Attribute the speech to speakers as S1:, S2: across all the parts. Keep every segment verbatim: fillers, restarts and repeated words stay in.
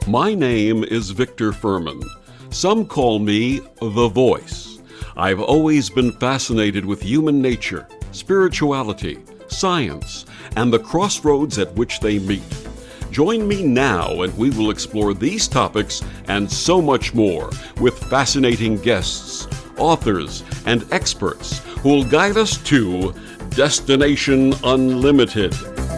S1: My name is Victor Furman. Some call me The Voice. I've always been fascinated with human nature, spirituality, science, and the crossroads at which they meet. Join me now and we will explore these topics and so much more with fascinating guests, authors, and experts who will guide us to Destination Unlimited.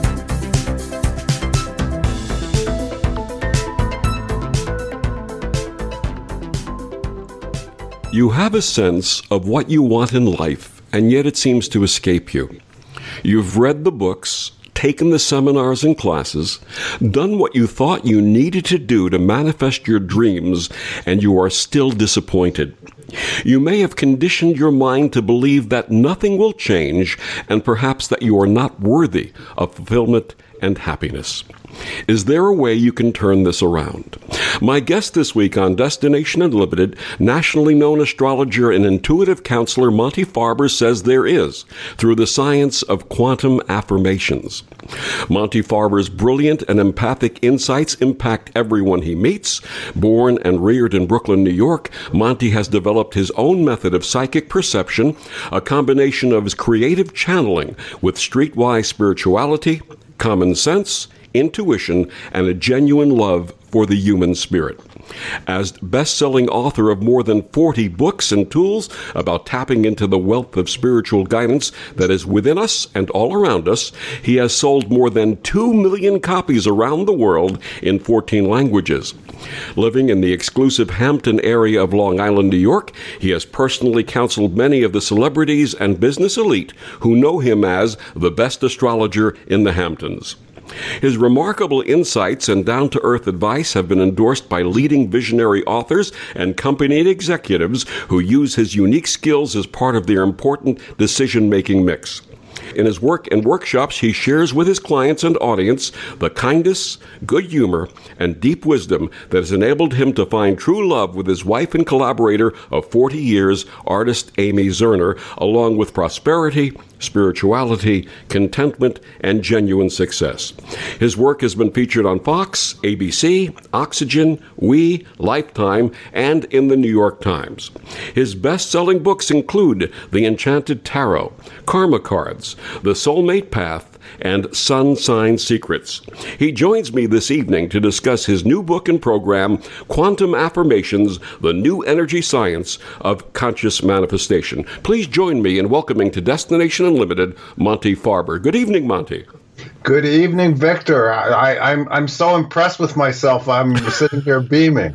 S1: You have a sense of what you want in life, and yet it seems to escape you. You've read the books, taken the seminars and classes, done what you thought you needed to do to manifest your dreams, and you are still disappointed. You may have conditioned your mind to believe that nothing will change, and perhaps that you are not worthy of fulfillment and happiness. Is there a way you can turn this around? My guest this week on Destination Unlimited, nationally known astrologer and intuitive counselor Monty Farber, says there is, through the science of quantum affirmations. Monty Farber's brilliant and empathic insights impact everyone he meets. Born and reared in Brooklyn, New York, Monty has developed his own method of psychic perception, a combination of his creative channeling with streetwise spirituality, common sense, intuition, and a genuine love for the human spirit. As best-selling author of more than forty books and tools about tapping into the wealth of spiritual guidance that is within us and all around us, he has sold more than two million copies around the world in fourteen languages. Living in the exclusive Hampton area of Long Island, New York, he has personally counseled many of the celebrities and business elite who know him as the best astrologer in the Hamptons. His remarkable insights and down-to-earth advice have been endorsed by leading visionary authors and company executives who use his unique skills as part of their important decision-making mix. In his work and workshops, he shares with his clients and audience the kindness, good humor, and deep wisdom that has enabled him to find true love with his wife and collaborator of forty years, artist Amy Zerner, along with prosperity, spirituality, contentment, and genuine success. His work has been featured on Fox, A B C, Oxygen, We, Lifetime, and in the New York Times. His best-selling books include The Enchanted Tarot, Karma Cards, The Soulmate Path, and Sun Sign Secrets. He joins me this evening to discuss his new book and program, Quantum Affirmations, the New Energy Science of Conscious Manifestation. Please join me in welcoming to Destination Unlimited, Monty Farber. Good evening, Monty.
S2: Good evening, Victor. I, I, I'm I'm so impressed with myself. I'm sitting here beaming.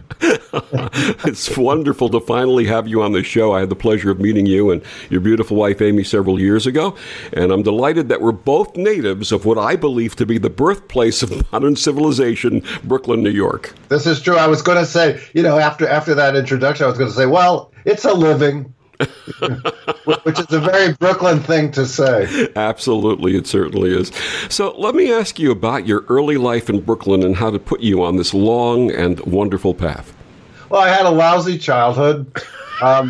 S1: It's wonderful to finally have you on the show. I had the pleasure of meeting you and your beautiful wife, Amy, several years ago. And I'm delighted that we're both natives of what I believe to be the birthplace of modern civilization, Brooklyn, New York.
S2: This is true. I was going to say, you know, after after that introduction, I was going to say, well, it's a living. Which is a very Brooklyn thing to say.
S1: Absolutely, it certainly is. So let me ask you about your early life in Brooklyn and how to put you on this long and wonderful path.
S2: Well, I had a lousy childhood. Um,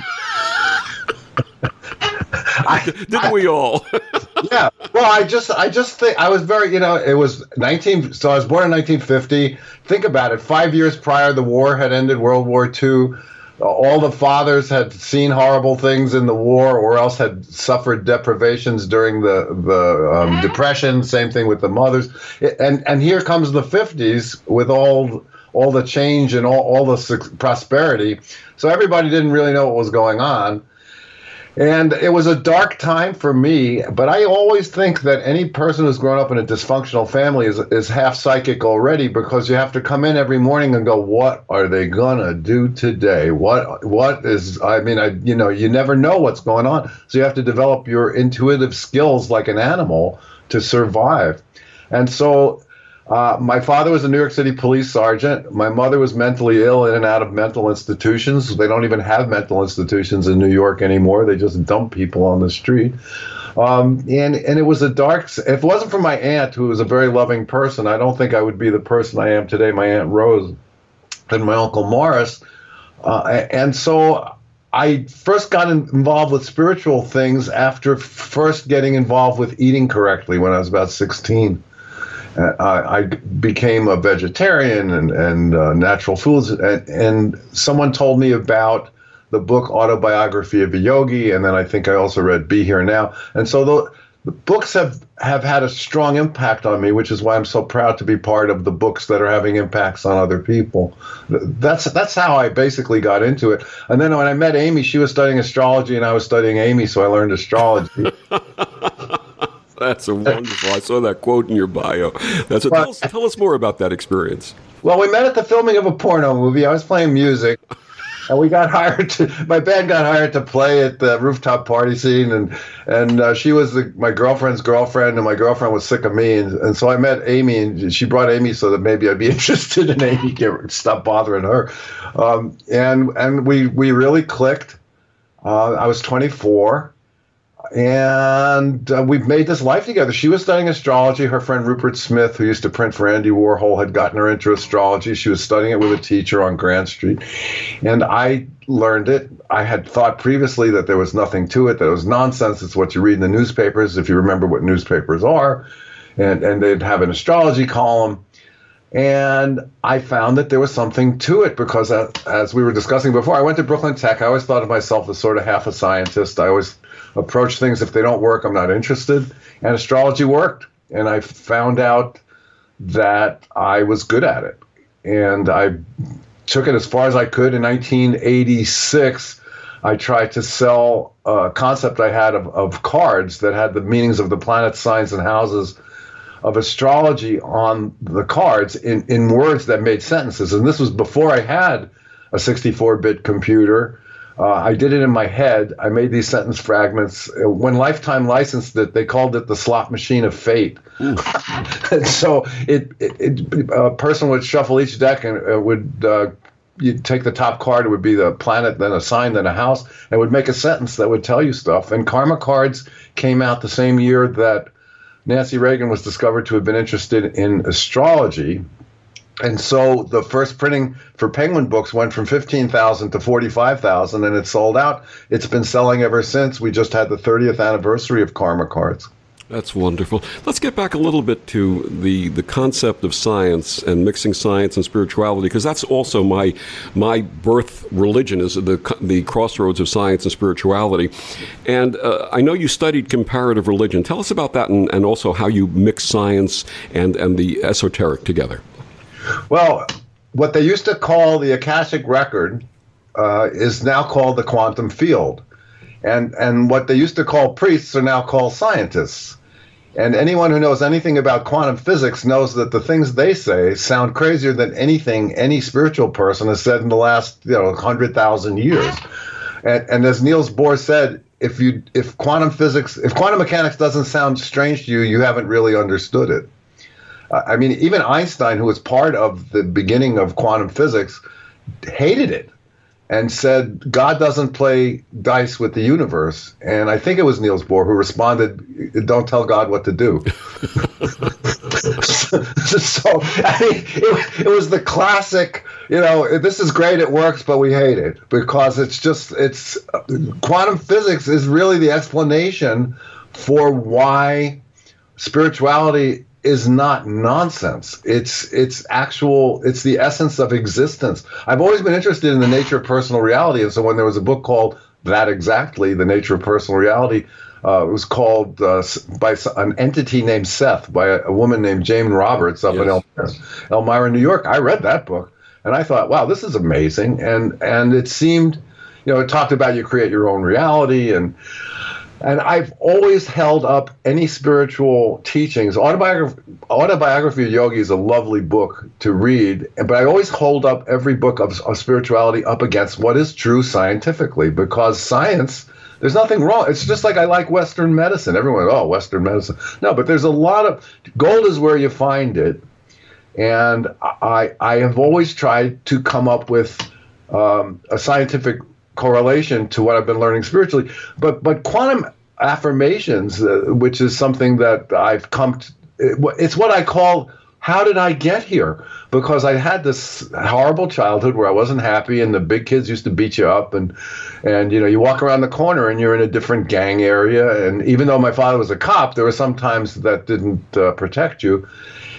S1: I, Didn't we all?
S2: Yeah. Well, I just, I just think I was very, you know, it was nineteen. So I was born in nineteen fifty. Think about it. Five years prior, the war had ended, World War Two. All the fathers had seen horrible things in the war, or else had suffered deprivations during the the um, Depression. Same thing with the mothers. And and here comes the fifties with all all the change and all, all the prosperity. So everybody didn't really know what was going on. And it was a dark time for me, but I always think that any person who's grown up in a dysfunctional family is is half psychic already, because you have to come in every morning and go, what are they gonna do today? What what is, I mean, I you know, you never know what's going on. So you have to develop your intuitive skills like an animal to survive. And so Uh, my father was a New York City police sergeant. My mother was mentally ill in and out of mental institutions. They don't even have mental institutions in New York anymore. They just dump people on the street. Um, and, and it was a dark, if it wasn't for my aunt, who was a very loving person, I don't think I would be the person I am today, my Aunt Rose and my Uncle Morris. Uh, and so I first got in, involved with spiritual things after first getting involved with eating correctly when I was about sixteen. Uh, I, I became a vegetarian and, and uh, natural foods. And, and someone told me about the book Autobiography of a Yogi. And then I think I also read Be Here Now. And so the, the books have, have had a strong impact on me, which is why I'm so proud to be part of the books that are having impacts on other people. That's, that's how I basically got into it. And then when I met Amy, she was studying astrology and I was studying Amy. So I learned astrology.
S1: That's a wonderful. I saw that quote in your bio. That's a, tell, us, tell us more about that experience.
S2: Well, we met at the filming of a porno movie. I was playing music, and we got hired to. My band got hired to play at the rooftop party scene, and and uh, she was the, my girlfriend's girlfriend, and my girlfriend was sick of me, and, and so I met Amy, and she brought Amy so that maybe I'd be interested in Amy, get, stop bothering her, um, and and we we really clicked. Uh, I was twenty-four. And uh, we've made this life together. She was studying astrology. Her friend Rupert Smith, who used to print for Andy Warhol, had gotten her into astrology. She was studying it with a teacher on Grand Street. And I learned it. I had thought previously that there was nothing to it, that it was nonsense. It's what you read in the newspapers, if you remember what newspapers are. And, and they'd have an astrology column. And I found that there was something to it because, uh, as we were discussing before, I went to Brooklyn Tech. I always thought of myself as sort of half a scientist. I always approach things, if they don't work, I'm not interested. And astrology worked. And I found out that I was good at it. And I took it as far as I could. In nineteen eighty-six, I tried to sell a concept I had of, of cards that had the meanings of the planets, signs, and houses of astrology on the cards in, in words that made sentences. And this was before I had a sixty-four bit computer. Uh, I did it in my head. I made these sentence fragments. When Lifetime licensed it, they called it the slot machine of fate. And so it, it, it, a person would shuffle each deck and it would uh, you'd take the top card. It would be the planet, then a sign, then a house, and would make a sentence that would tell you stuff. And karma cards came out the same year that Nancy Reagan was discovered to have been interested in astrology. And so the first printing for Penguin Books went from fifteen thousand to forty-five thousand, and it sold out. It's been selling ever since. We just had the thirtieth anniversary of Karma Cards.
S1: That's wonderful. Let's get back a little bit to the, the concept of science and mixing science and spirituality, because that's also my my birth religion, is the the crossroads of science and spirituality. And uh, I know you studied comparative religion. Tell us about that, and, and also how you mix science and, and the esoteric together.
S2: Well, what they used to call the Akashic Record uh, is now called the quantum field. And and what they used to call priests are now called scientists. And anyone who knows anything about quantum physics knows that the things they say sound crazier than anything any spiritual person has said in the last, you know, one hundred thousand years. And, and as Niels Bohr said, if you if quantum physics, if quantum mechanics doesn't sound strange to you, you haven't really understood it. Uh, I mean, even Einstein, who was part of the beginning of quantum physics, hated it and said, God doesn't play dice with the universe. And I think it was Niels Bohr who responded, don't tell God what to do. So, I mean, it, it was the classic, you know, this is great, it works, but we hate it. Because it's just, it's, quantum physics is really the explanation for why spirituality is not nonsense. It's it's actual, it's the essence of existence. I've always been interested in the nature of personal reality, and so when there was a book called That Exactly, The Nature of Personal Reality, uh, it was called uh, by an entity named Seth, by a, a woman named Jane Roberts up yes. in Elmira, Elmira, New York. I read that book, and I thought, wow, this is amazing. And and it seemed, you know, it talked about you create your own reality, and And I've always held up any spiritual teachings. Autobiography, Autobiography of Yogi is a lovely book to read, but I always hold up every book of, of spirituality up against what is true scientifically, because science, there's nothing wrong. It's just like I like Western medicine. Everyone, oh, Western medicine. No, but there's a lot of, gold is where you find it. And I, I have always tried to come up with um, a scientific correlation to what I've been learning spiritually, but but quantum affirmations, uh, which is something that I've come to, it, it's what I call, how did I get here? because I had this horrible childhood where I wasn't happy, and the big kids used to beat you up, and and you know you walk around the corner and you're in a different gang area, and even though my father was a cop, there were some times that didn't uh, protect you.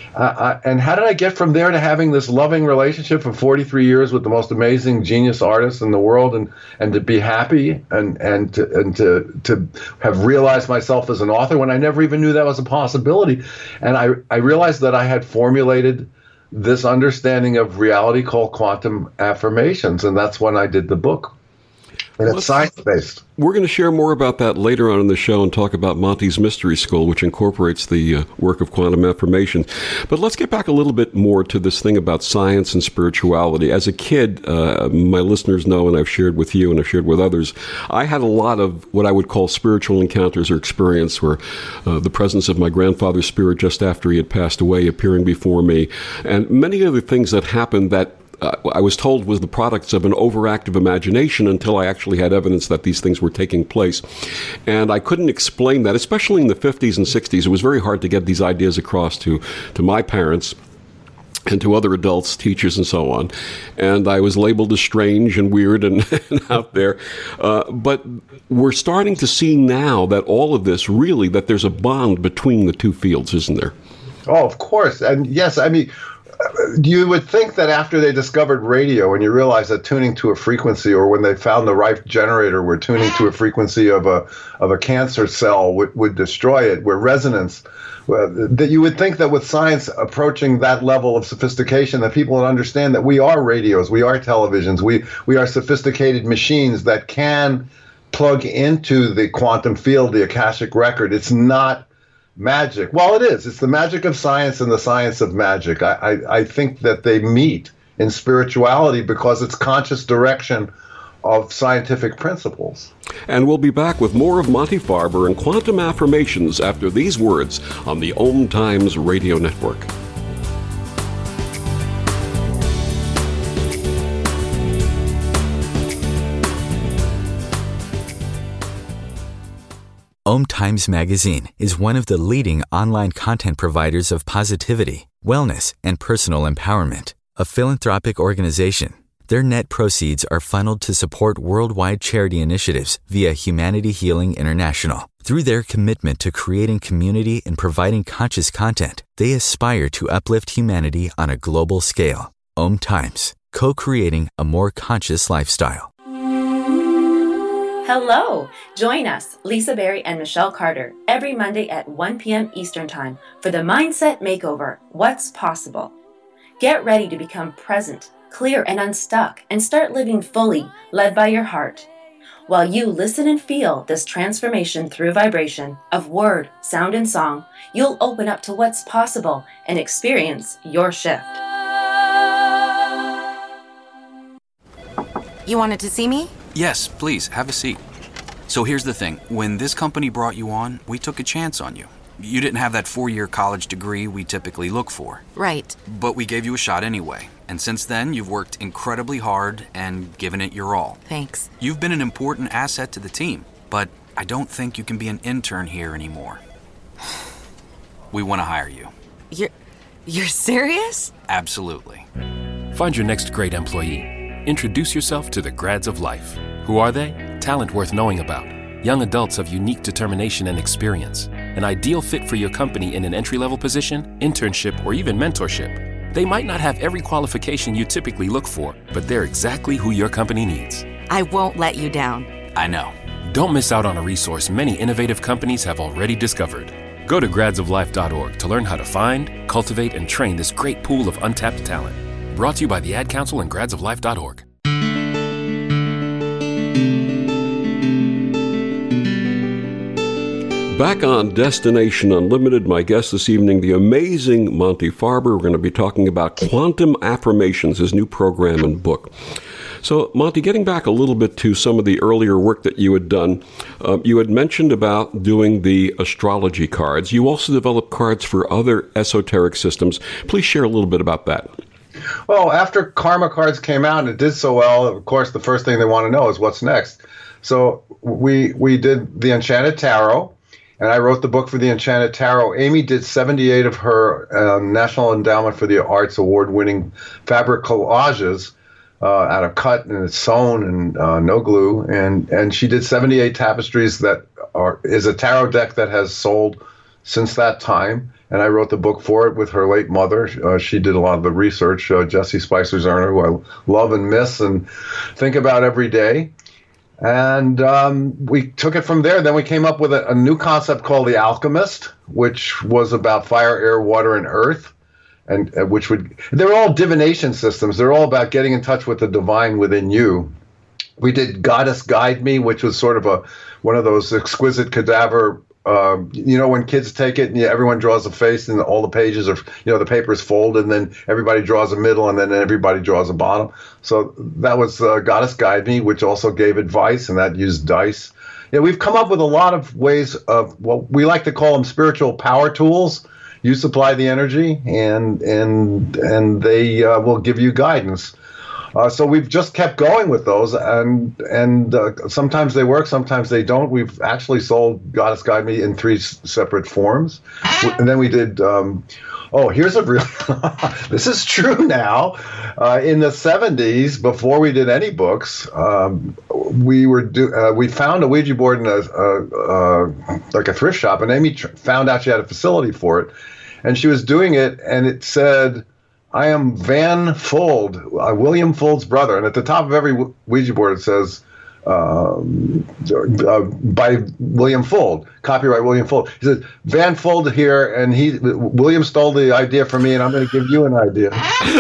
S2: Uh, I, and how did I get from there to having this loving relationship for forty-three years with the most amazing genius artists in the world, and, and to be happy and and to, and to to have realized myself as an author when I never even knew that was a possibility. And I, I realized that I had formulated this understanding of reality called quantum affirmations, and that's when I did the book. And it's science-based.
S1: We're going to share more about that later on in the show and talk about Monty's Mystery School, which incorporates the uh, work of quantum affirmation. But let's get back a little bit more to this thing about science and spirituality. As a kid, uh, my listeners know, and I've shared with you and I've shared with others, I had a lot of what I would call spiritual encounters or experience, where uh, the presence of my grandfather's spirit just after he had passed away appearing before me, and many other things that happened that Uh, I was told was the products of an overactive imagination until I actually had evidence that these things were taking place. And I couldn't explain that, especially in the fifties and sixties. It was very hard to get these ideas across to, to my parents and to other adults, teachers, and so on. And I was labeled as strange and weird and, and out there. Uh, but we're starting to see now that all of this, really, that there's a bond between the two fields, isn't there?
S2: Oh, of course. And yes, I mean, you would think that after they discovered radio and you realize that tuning to a frequency, or when they found the right generator where tuning to a frequency of a of a cancer cell would, would destroy it, where resonance, uh, that you would think that with science approaching that level of sophistication, that people would understand that we are radios, we are televisions, we, we are sophisticated machines that can plug into the quantum field, the Akashic record. It's not magic. Well, it is. It's the magic of science and the science of magic. I, I, I think that they meet in spirituality because it's conscious direction of scientific principles.
S1: And we'll be back with more of Monty Farber and quantum affirmations after these words on the Om Times Radio Network.
S3: Om Times Magazine is one of the leading online content providers of positivity, wellness, and personal empowerment. A philanthropic organization, their net proceeds are funneled to support worldwide charity initiatives via Humanity Healing International. Through their commitment to creating community and providing conscious content, they aspire to uplift humanity on a global scale. Om Times, co-creating a more conscious lifestyle.
S4: Hello! Join us, Lisa Berry and Michelle Carter, every Monday at one p.m. Eastern Time for the Mindset Makeover, What's Possible. Get ready to become present, clear, and unstuck, and start living fully, led by your heart. While you listen and feel this transformation through vibration of word, sound, and song, you'll open up to what's possible and experience your shift.
S5: You wanted to see me?
S6: Yes, please, have a seat. So here's the thing. When this company brought you on, we took a chance on you. You didn't have that four-year college degree we typically look for.
S5: Right.
S6: But we gave you a shot anyway. And since then, you've worked incredibly hard and given it your all.
S5: Thanks.
S6: You've been an important asset to the team, but I don't think you can be an intern here anymore. We want to hire you.
S5: You're... you're serious?
S6: Absolutely.
S7: Find your next great employee. Introduce yourself to the Grads of Life. Who are they? Talent worth knowing about. Young adults of unique determination and experience. An ideal fit for your company in an entry-level position, internship, or even mentorship. They might not have every qualification you typically look for, but they're exactly who your company needs.
S5: I won't let you down.
S6: I know.
S7: Don't miss out on a resource many innovative companies have already discovered. Go to grads of life dot org to learn how to find, cultivate, and train this great pool of untapped talent. Brought to you by the Ad Council and grads of life dot org.
S1: Back on Destination Unlimited, my guest this evening, the amazing Monty Farber. We're going to be talking about Quantum Affirmations, his new program and book. So, Monty, getting back a little bit to some of the earlier work that you had done, uh, you had mentioned about doing the astrology cards. You also developed cards for other esoteric systems. Please share a little bit about that.
S2: Well, after Karma Cards came out and it did so well, of course, the first thing they want to know is what's next. So we we did the Enchanted Tarot, and I wrote the book for the Enchanted Tarot. Amy did seventy-eight of her uh, National Endowment for the Arts award-winning fabric collages uh, out of cut, and it's sewn and uh, no glue. And and she did seventy-eight tapestries that are is a tarot deck that has sold since that time. And I wrote the book for it with her late mother. Uh, she did a lot of the research, uh, Jessie Spicer Zerner, who I love and miss and think about every day. And um, we took it from there. Then we came up with a, a new concept called The Alchemist, which was about fire, air, water, and earth. And uh, which would, they're all divination systems. They're all about getting in touch with the divine within you. We did Goddess Guide Me, which was sort of a one of those exquisite cadaver. Uh, you know, when kids take it and yeah, everyone draws a face and all the pages are, you know, the paper is folded and then everybody draws a middle and then everybody draws a bottom. So that was uh, Goddess Guide Me, which also gave advice, and that used dice. Yeah, we've come up with a lot of ways of what we like to call them spiritual power tools. You supply the energy and and and they uh, will give you guidance. Uh, so we've just kept going with those, and and uh, sometimes they work, sometimes they don't. We've actually sold Goddess Guide Me in three s- separate forms, and then we did. Um, oh, here's a real. This is true now. Uh, in the seventies, before we did any books, um, we were do. Uh, we found a Ouija board in a, a, a like a thrift shop, and Amy tr- found out she had a facility for it, and she was doing it, and it said, I am Van Fold, uh, William Fold's brother. And at the top of every Ouija board, it says, um, uh, by William Fold, copyright William Fold. He says, Van Fold here, and he William stole the idea from me, and I'm going to give you an idea.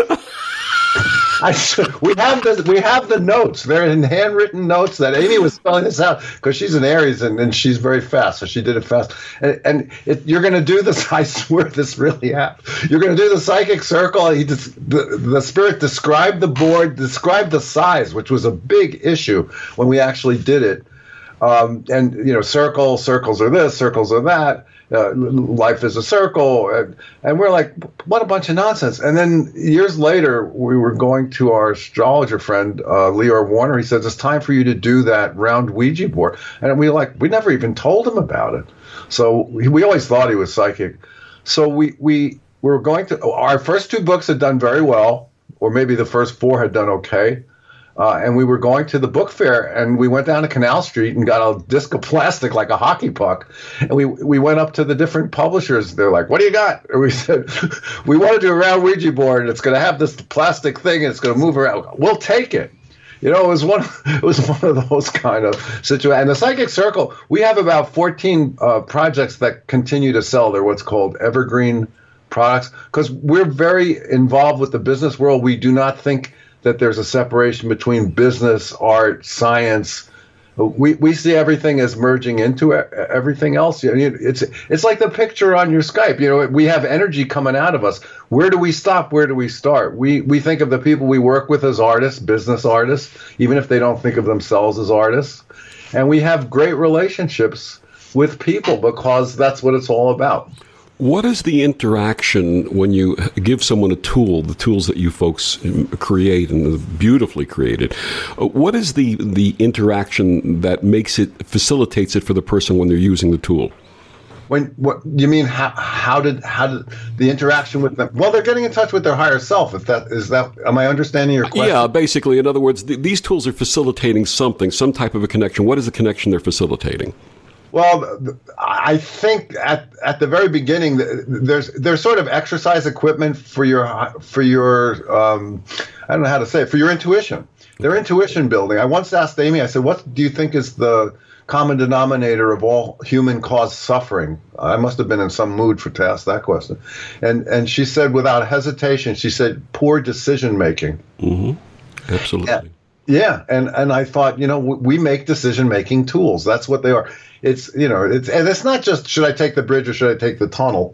S2: I, we have the we have the notes. They're in handwritten notes that Amy was spelling this out because she's an Aries and, and she's very fast, so she did it fast. And, and it, you're going to do this. I swear, this really happened. You're going to do the psychic circle. He just, the the spirit described the board, described the size, which was a big issue when we actually did it. Um, and you know, circle circles are this, circles are that. Uh, life is a circle, and, and we're like, what a bunch of nonsense. And then years later, we were going to our astrologer friend, uh, Leor Warner. He says, it's time for you to do that round Ouija board. And we like, we never even told him about it. So we, we always thought he was psychic. So we, we were going to, our first two books had done very well, or maybe the first four had done okay. Uh, and we were going to the book fair, and we went down to Canal Street and got a disc of plastic like a hockey puck. And we we went up to the different publishers. They're like, what do you got? And we said, we want to do a round Ouija board, and it's going to have this plastic thing, and it's going to move around. We'll take it. You know, it was one. It was one of those kind of situations. And the Psychic Circle, we have about fourteen uh, projects that continue to sell. They're what's called evergreen products because we're very involved with the business world. We do not think that there's a separation between business, art, science. We we see everything as merging into everything else. You know, it's it's like the picture on your Skype. You know, we have energy coming out of us. Where do we stop? Where do we start? We we think of the people we work with as artists, business artists, even if they don't think of themselves as artists. And we have great relationships with people because that's what it's all about.
S1: What is the interaction when you give someone a tool, the tools that you folks create and beautifully created? What is the, the interaction that makes it, facilitates it for the person when they're using the tool?
S2: When what you mean? How how did how did the interaction with them? Well, they're getting in touch with their higher self. If that is that, am I understanding your question?
S1: Yeah, basically. In other words, th- these tools are facilitating something, some type of a connection. What is the connection they're facilitating?
S2: Well, I think at at the very beginning, there's there's sort of exercise equipment for your for your um, I don't know how to say it, for your intuition. They're intuition building. I once asked Amy, I said, "What do you think is the common denominator of all human-caused suffering?" I must have been in some mood for to ask that question, and and she said without hesitation, she said, "Poor decision making."
S1: Mm-hmm. Absolutely.
S2: Yeah. Yeah, and, and I thought, you know, we make decision-making tools. That's what they are. It's, you know, it's and it's not just should I take the bridge or should I take the tunnel.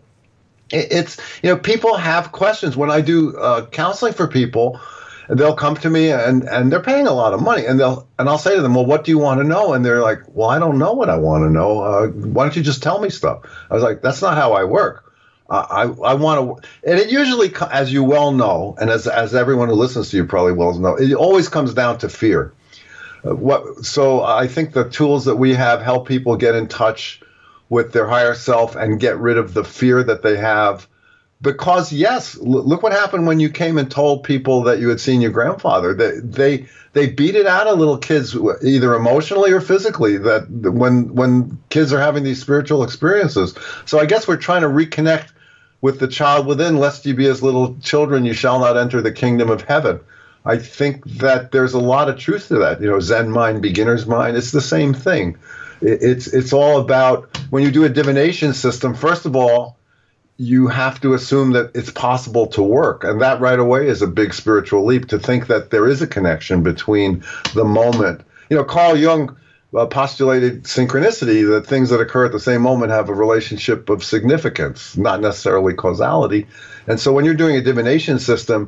S2: It's, you know, people have questions. When I do uh, counseling for people, they'll come to me and, and they're paying a lot of money, and they'll and I'll say to them, well, what do you want to know? And they're like, well, I don't know what I want to know. Uh, why don't you just tell me stuff? I was like, that's not how I work. I, I want to, and it usually, as you well know, and as as everyone who listens to you probably well know, it always comes down to fear. Uh, what? So I think the tools that we have help people get in touch with their higher self and get rid of the fear that they have. Because, yes, l- look what happened when you came and told people that you had seen your grandfather. They, they they beat it out of little kids, either emotionally or physically, that when when kids are having these spiritual experiences. So I guess we're trying to reconnect with the child within, lest you be as little children, you shall not enter the kingdom of heaven. I think that there's a lot of truth to that. You know, Zen mind, beginner's mind, it's the same thing. It's it's all about, when you do a divination system, first of all, you have to assume that it's possible to work. And that right away is a big spiritual leap, to think that there is a connection between the moment. You know, Carl Jung uh, postulated synchronicity, that things that occur at the same moment have a relationship of significance, not necessarily causality. And so when you're doing a divination system,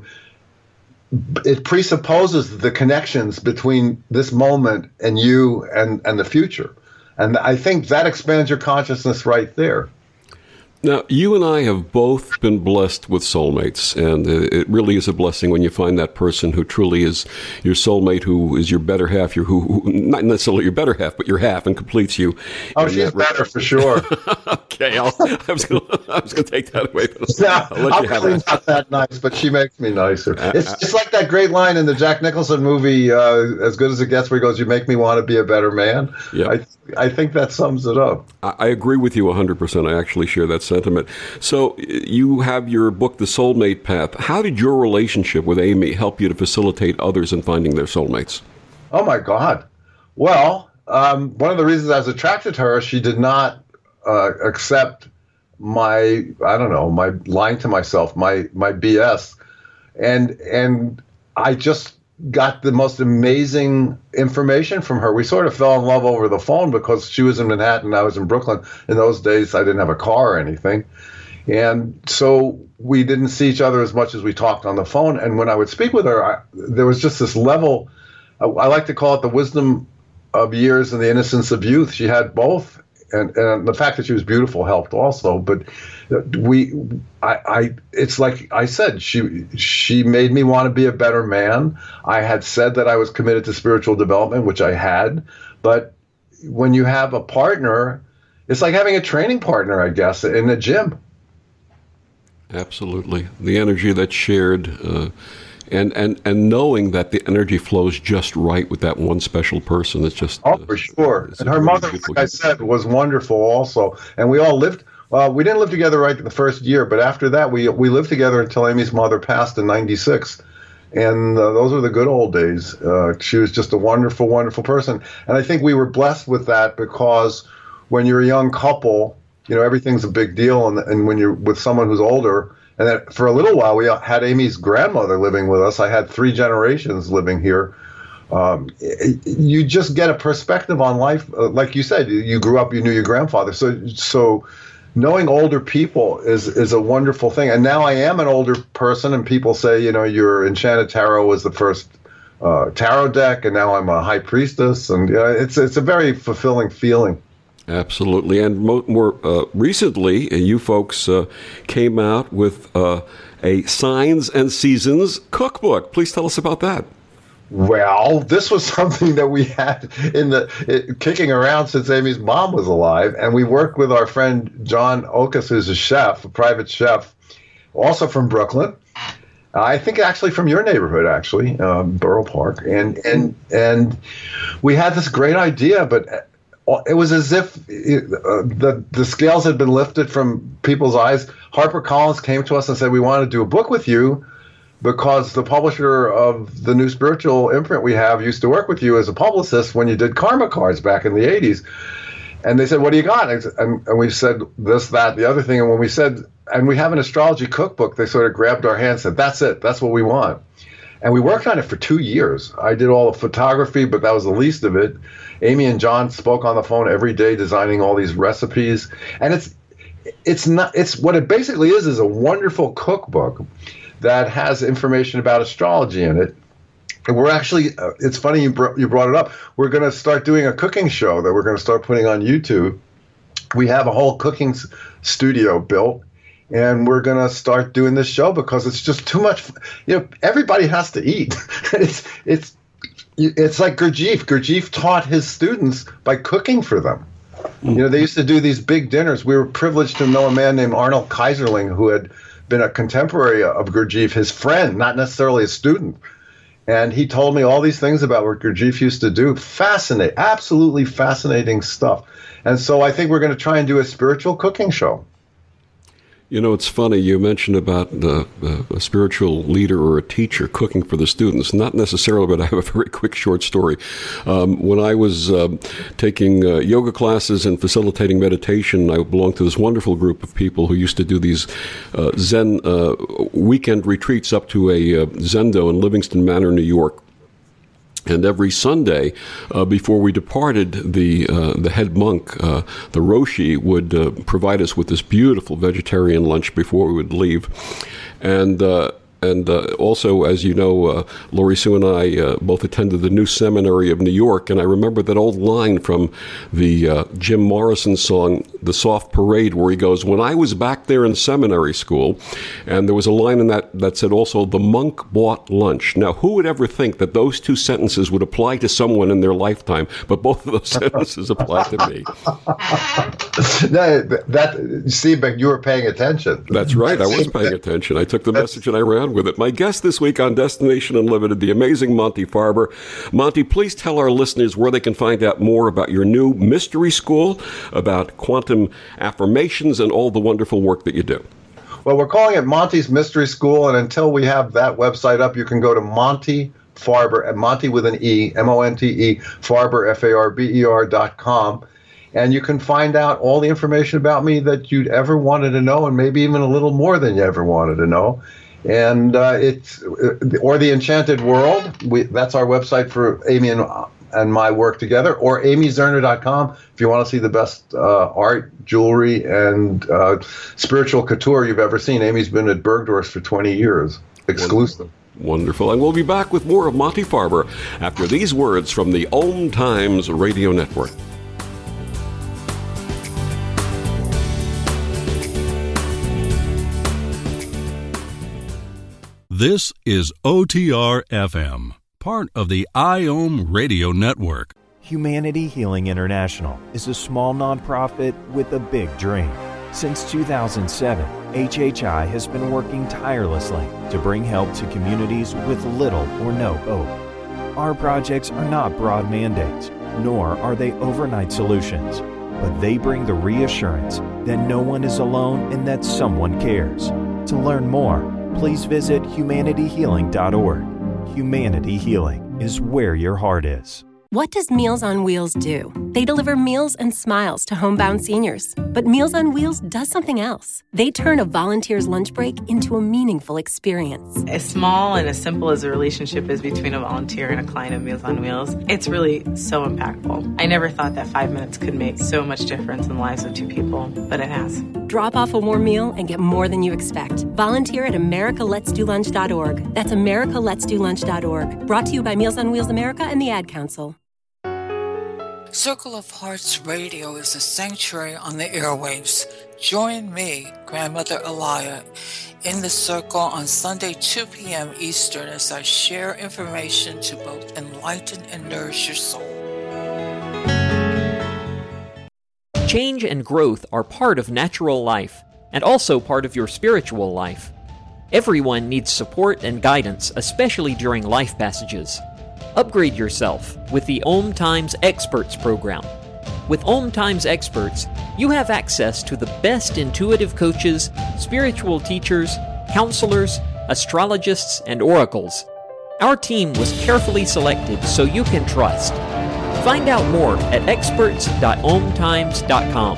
S2: it presupposes the connections between this moment and you and, and the future. And I think that expands your consciousness right there.
S1: Now, you and I have both been blessed with soulmates, and it really is a blessing when you find that person who truly is your soulmate, who is your better half, your who, who not necessarily your better half, but your half, and completes you.
S2: Oh, she's better for sure.
S1: Okay, I'll, I was going to take that away. But
S2: yeah,
S1: I'll let
S2: I'm
S1: you have
S2: really
S1: that.
S2: not that nice, but she makes me nicer. It's just like that great line in the Jack Nicholson movie, uh, As Good as It Gets, where he goes, "You make me want to be a better man."
S1: Yep.
S2: I I think that sums it up.
S1: I, I agree with you one hundred percent. I actually share that sentiment. So you have your book, The Soulmate Path. How did your relationship with Amy help you to facilitate others in finding their soulmates?
S2: Oh, my God. Well, um, one of the reasons I was attracted to her, she did not uh, accept my, I don't know, my lying to myself, my my B S. And and I just got the most amazing information from her. We sort of fell in love over the phone because she was in Manhattan, I was in Brooklyn. In those days, I didn't have a car or anything. And so we didn't see each other as much as we talked on the phone. And when I would speak with her, I, there was just this level, I, I like to call it the wisdom of years and the innocence of youth. She had both. And, and the fact that she was beautiful helped also. But we, I, I, it's like I said, she, she made me want to be a better man. I had said that I was committed to spiritual development, which I had. But when you have a partner, it's like having a training partner, I guess, in a gym.
S1: Absolutely. The energy that's shared, uh, and, and, and knowing that the energy flows just right with that one special person. It's just...
S2: Oh, for sure. And her mother, like I said, was wonderful also. And we all lived... Well, we didn't live together right the first year, but after that, we we lived together until Amy's mother passed in ninety-six. And uh, those were the good old days. Uh, she was just a wonderful, wonderful person. And I think we were blessed with that because when you're a young couple, you know, everything's a big deal. And, and when you're with someone who's older, and then for a little while, we had Amy's grandmother living with us. I had three generations living here. Um, you just get a perspective on life. Uh, like you said, you, you grew up, you knew your grandfather. So, so knowing older people is, is a wonderful thing. And now I am an older person, and people say, you know, your Enchanted Tarot was the first uh, tarot deck, and now I'm a high priestess. And you know, it's, it's a very fulfilling feeling.
S1: Absolutely. And mo- more uh, recently, uh, you folks uh, came out with uh, a Signs and Seasons cookbook. Please tell us about that.
S2: Well, this was something that we had in the it, kicking around since Amy's mom was alive. And we worked with our friend John Okus, who's a chef, a private chef, also from Brooklyn. I think actually from your neighborhood, actually, um, Borough Park. And, and, and we had this great idea, but it was as if it, uh, the the scales had been lifted from people's eyes. HarperCollins came to us and said, "We want to do a book with you because the publisher of the new spiritual imprint we have used to work with you as a publicist when you did Karma Cards back in the eighties." And they said, "What do you got?" And, and we said this, that, the other thing. And when we said, and we have an astrology cookbook, they sort of grabbed our hand and said, "That's it. That's what we want." And we worked on it for two years. I did all the photography, but that was the least of it. Amy and John spoke on the phone every day, designing all these recipes. And it's it's not it's what it basically is is a wonderful cookbook that has information about astrology in it. And we're actually, uh, it's funny you, br- you brought it up. We're going to start doing a cooking show that we're going to start putting on YouTube. We have a whole cooking s- studio built. And we're going to start doing this show because it's just too much. You know, everybody has to eat. it's it's it's like Gurdjieff. Gurdjieff taught his students by cooking for them. You know, they used to do these big dinners. We were privileged to know a man named Arnold Kaiserling, who had been a contemporary of Gurdjieff, his friend, not necessarily a student. And he told me all these things about what Gurdjieff used to do. Fascinating, absolutely fascinating stuff. And so I think we're going to try and do a spiritual cooking show.
S1: You know, it's funny, you mentioned about the, uh, a spiritual leader or a teacher cooking for the students. Not necessarily, but I have a very quick short story. Um, when I was uh, taking uh, yoga classes and facilitating meditation, I belonged to this wonderful group of people who used to do these uh, Zen uh, weekend retreats up to a uh, Zendo in Livingston Manor, New York. And every Sunday, uh, before we departed, the uh, the head monk, uh, the Roshi, would uh, provide us with this beautiful vegetarian lunch before we would leave. And uh, and uh, also, as you know, uh, Lori Sue and I uh, both attended the New Seminary of New York, and I remember that old line from the uh, Jim Morrison song, The Soft Parade, where he goes, when I was back there in seminary school, and there was a line in that that said also, the monk bought lunch. Now, who would ever think that those two sentences would apply to someone in their lifetime, but both of those sentences apply to me.
S2: that, that, see, but you were paying attention.
S1: That's right, I was paying attention. I took the message and I ran with it. My guest this week on Destination Unlimited, the amazing Monty Farber. Monty, please tell our listeners where they can find out more about your new mystery school, about quantum affirmations, and all the wonderful work that you do.
S2: Well, we're calling it Monty's Mystery School, and until we have that website up, you can go to Monty Farber, Monty with an E, M O N T E, Farber, F A R B E R dot com. And you can find out all the information about me that you'd ever wanted to know, and maybe even a little more than you ever wanted to know. And uh, it's, or The Enchanted World, we, that's our website for Amy and, and my work together, or amy zerner dot com if you want to see the best uh, art, jewelry, and uh, spiritual couture you've ever seen. Amy's been at Bergdorf's for twenty years, exclusive.
S1: Wonderful. And we'll be back with more of Monty Farber after these words from the Om Times Radio Network.
S8: This is O T R F M, part of the IOM Radio Network.
S9: Humanity Healing International is a small nonprofit with a big dream. Since two thousand seven, H H I has been working tirelessly to bring help to communities with little or no hope. Our projects are not broad mandates, nor are they overnight solutions, but they bring the reassurance that no one is alone and that someone cares. To learn more, please visit humanity healing dot org. Humanity Healing is where your heart is.
S10: What does Meals on Wheels do? They deliver meals and smiles to homebound seniors. But Meals on Wheels does something else. They turn a volunteer's lunch break into a meaningful experience.
S11: As small and as simple as a relationship is between a volunteer and a client of Meals on Wheels, it's really so impactful. I never thought that five minutes could make so much difference in the lives of two people, but it has.
S10: Drop off a warm meal and get more than you expect. Volunteer at america lets do lunch dot org. That's america lets do lunch dot org. Brought to you by Meals on Wheels America and the Ad Council.
S12: Circle of Hearts Radio is a sanctuary on the airwaves. Join me, Grandmother Elia, in the circle on Sunday, two p.m. Eastern, as I share information to both enlighten and nourish your soul.
S13: Change and growth are part of natural life, and also part of your spiritual life. Everyone needs support and guidance, especially during life passages. Upgrade yourself with the Om Times Experts program. With Om Times Experts, you have access to the best intuitive coaches, spiritual teachers, counselors, astrologists, and oracles. Our team was carefully selected so you can trust. Find out more at experts dot om times dot com.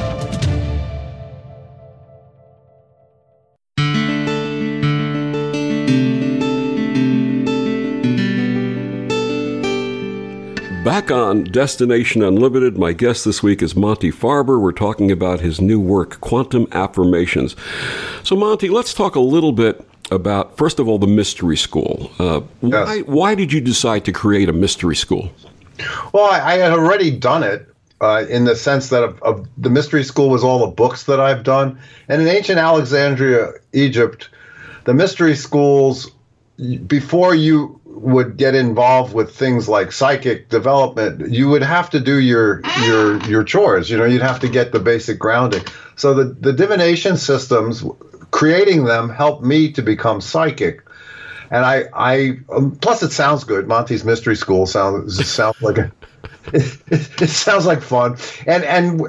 S1: Back on Destination Unlimited, my guest this week is Monty Farber. We're talking about his new work, Quantum Affirmations. So, Monty, let's talk a little bit about, first of all, the Mystery School. Uh,
S2: yes.
S1: why, why did you decide to create a mystery school?
S2: Well, I, I had already done it uh, in the sense that of, of the Mystery School was all the books that I've done. And in ancient Alexandria, Egypt, the mystery schools before you would get involved with things like psychic development, you would have to do your your your chores. You know, you'd have to get the basic grounding. So the, the divination systems, creating them helped me to become psychic. And I, I um, plus it sounds good. Monty's Mystery School sounds sounds like a, it, it sounds like fun. And and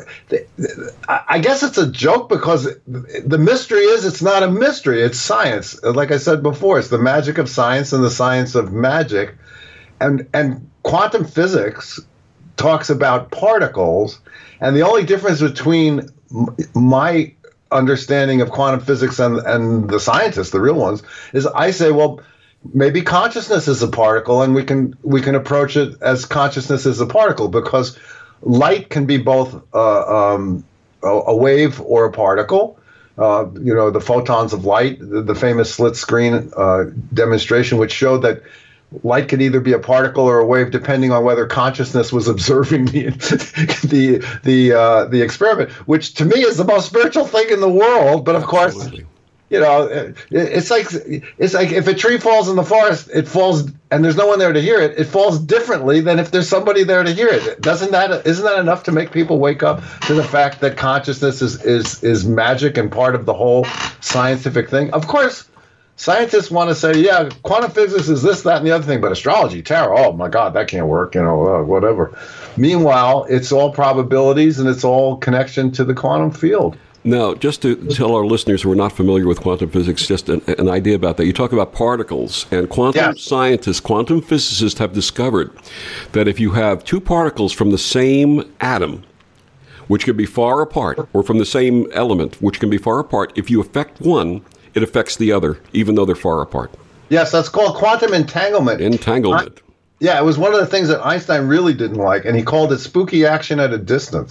S2: I guess it's a joke because the mystery is it's not a mystery. It's science. Like I said before, it's the magic of science and the science of magic. And and quantum physics talks about particles. And the only difference between my understanding of quantum physics and, and the scientists, the real ones, is I say, well, maybe consciousness is a particle, and we can we can approach it as consciousness is a particle, because light can be both uh, um, a, a wave or a particle. Uh, you know, the photons of light, the, the famous slit screen uh, demonstration, which showed that light could either be a particle or a wave, depending on whether consciousness was observing the the the uh, the experiment, which to me is the most spiritual thing in the world. But of Absolutely. course, you know, it, it's like it's like if a tree falls in the forest, it falls, and there's no one there to hear it. It falls differently than if there's somebody there to hear it. Doesn't that isn't that enough to make people wake up to the fact that consciousness is is is magic and part of the whole scientific thing? Of course. Scientists want to say, yeah, quantum physics is this, that, and the other thing, but astrology, tarot, oh my God, that can't work, you know, uh, whatever. Meanwhile, it's all probabilities and it's all connection to the quantum field.
S1: Now, just to tell our listeners who are not familiar with quantum physics, just an, an idea about that. You talk about particles, and quantum yes. scientists, quantum physicists have discovered that if you have two particles from the same atom, which can be far apart, or from the same element, which can be far apart, if you affect one, it affects the other, even though they're far apart.
S2: Yes, that's called quantum entanglement.
S1: Entanglement.
S2: I, yeah, it was one of the things that Einstein really didn't like, and he called it spooky action at a distance.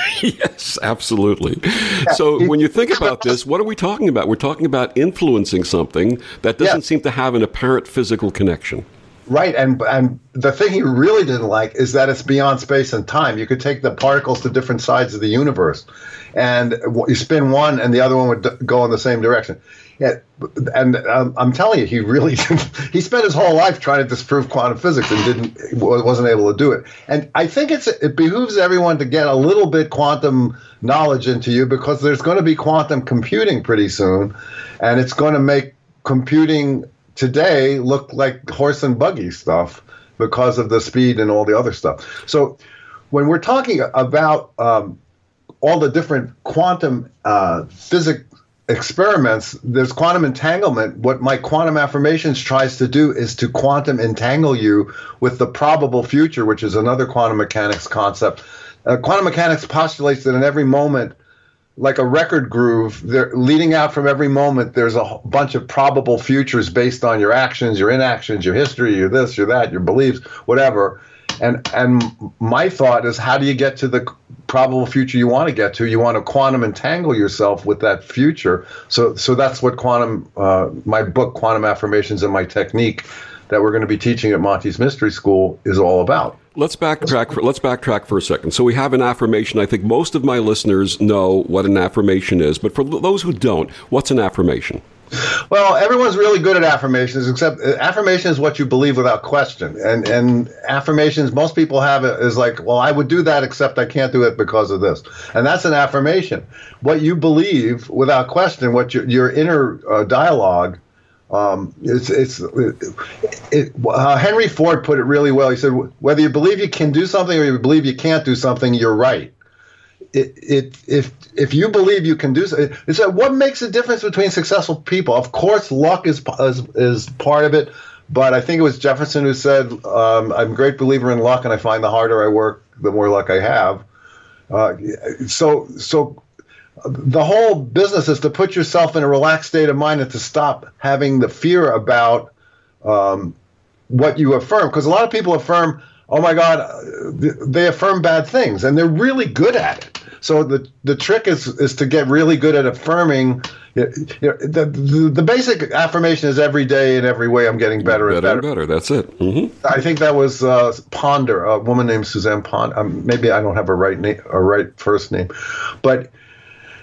S1: Yes, absolutely. Yeah, so he, when you think about this, what are we talking about? We're talking about influencing something that doesn't yeah. seem to have an apparent physical connection.
S2: Right, and and the thing he really didn't like is that it's beyond space and time. You could take the particles to different sides of the universe, and you spin one, and the other one would go in the same direction. Yeah, and um, I'm telling you, he really he spent his whole life trying to disprove quantum physics and didn't wasn't able to do it. And I think it's it behooves everyone to get a little bit quantum knowledge into you, because there's going to be quantum computing pretty soon, and it's going to make computing today look like horse and buggy stuff because of the speed and all the other stuff. So when we're talking about um, all the different quantum uh, physics experiments, there's quantum entanglement. What my quantum affirmations tries to do is to quantum entangle you with the probable future, which is another quantum mechanics concept. Uh, quantum mechanics postulates that in every moment, like a record groove, they're leading out from every moment, there's a bunch of probable futures based on your actions, your inactions, your history, your this, your that, your beliefs, whatever. And and my thought is, how do you get to the probable future you want to get to? You want to quantum entangle yourself with that future. So so that's what quantum, uh, my book, Quantum Affirmations and My Technique, that we're going to be teaching at Monty's Mystery School, is all about.
S1: Let's backtrack. For, let's backtrack for a second. So we have an affirmation. I think most of my listeners know what an affirmation is, but for those who don't, what's an affirmation?
S2: Well, everyone's really good at affirmations, except affirmation is what you believe without question. And and affirmations, most people have it is like, well, I would do that, except I can't do it because of this. And that's an affirmation. What you believe without question, what your, your inner uh, dialogue, um, it's, it's it, it, uh, Henry Ford put it really well. He said, whether you believe you can do something or you believe you can't do something, you're right. It, it, if if you believe you can do so, it's like, what makes a difference between successful people? Of course, luck is, is is part of it, but I think it was Jefferson who said, um, "I'm a great believer in luck, and I find the harder I work, the more luck I have." Uh, so so the whole business is to put yourself in a relaxed state of mind and to stop having the fear about um, what you affirm, because a lot of people affirm, oh my God, they affirm bad things, and they're really good at it. So the the trick is is to get really good at affirming. You know, the, the the basic affirmation is every day in every way I'm getting better,
S1: better
S2: and better.
S1: and better. That's it. Mm-hmm.
S2: I think that was uh, Ponder, a woman named Suzanne Ponder. Um, maybe I don't have a right name, a right first name, but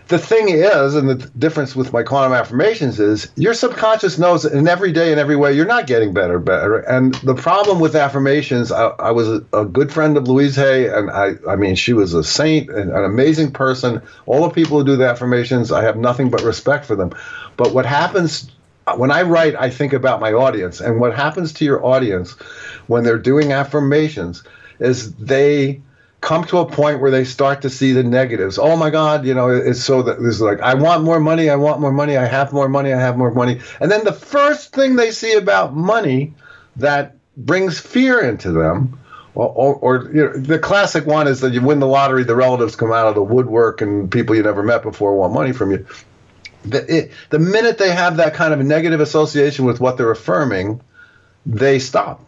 S2: the thing is, and the difference with my quantum affirmations is, your subconscious knows in every day and every way you're not getting better, better. And the problem with affirmations, I, I was a, a good friend of Louise Hay, and I, I mean, she was a saint and an amazing person. All the people who do the affirmations, I have nothing but respect for them. But what happens when I write, I think about my audience, and what happens to your audience when they're doing affirmations is they come to a point where they start to see the negatives. Oh my God, you know, it's so that it's like, I want more money, I want more money, I have more money, I have more money. And then the first thing they see about money that brings fear into them, or, or, or you know, the classic one is that you win the lottery, the relatives come out of the woodwork and people you never met before want money from you. The, it, the minute they have that kind of a negative association with what they're affirming, they stop.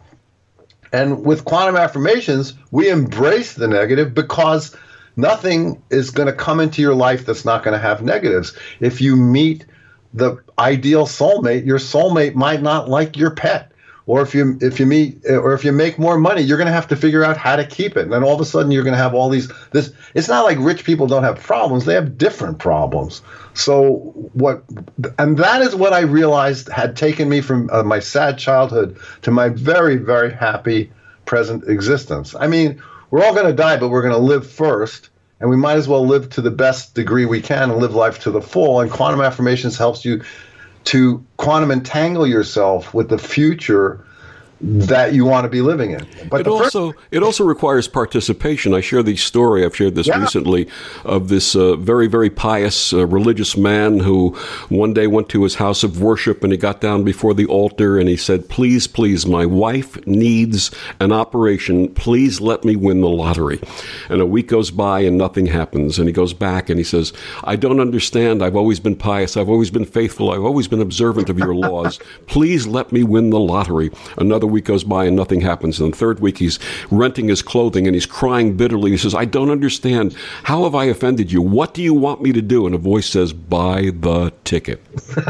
S2: And with quantum affirmations, we embrace the negative because nothing is going to come into your life that's not going to have negatives. If you meet the ideal soulmate, your soulmate might not like your pet. Or if you if you meet or if you make more money, you're going to have to figure out how to keep it. And then all of a sudden you're going to have all these this it's not like rich people don't have problems, they have different problems. So what and that is what I realized had taken me from uh, my sad childhood to my very, very happy present existence. I mean, we're all going to die, but we're going to live first, and we might as well live to the best degree we can and live life to the full. And quantum affirmations helps you to quantum entangle yourself with the future that you want to be living in. But
S1: it also first- it also requires participation. I share the story, I've shared this yeah. recently, of this uh, very, very pious uh, religious man who one day went to his house of worship and he got down before the altar and he said, please, please, my wife needs an operation. Please let me win the lottery. And a week goes by and nothing happens. And he goes back and he says, I don't understand. I've always been pious. I've always been faithful. I've always been observant of your laws. Please let me win the lottery. Another week goes by and nothing happens. And the third week he's renting his clothing and he's crying bitterly. He says, I don't understand. How have I offended you? What do you want me to do? And a voice says, buy the ticket.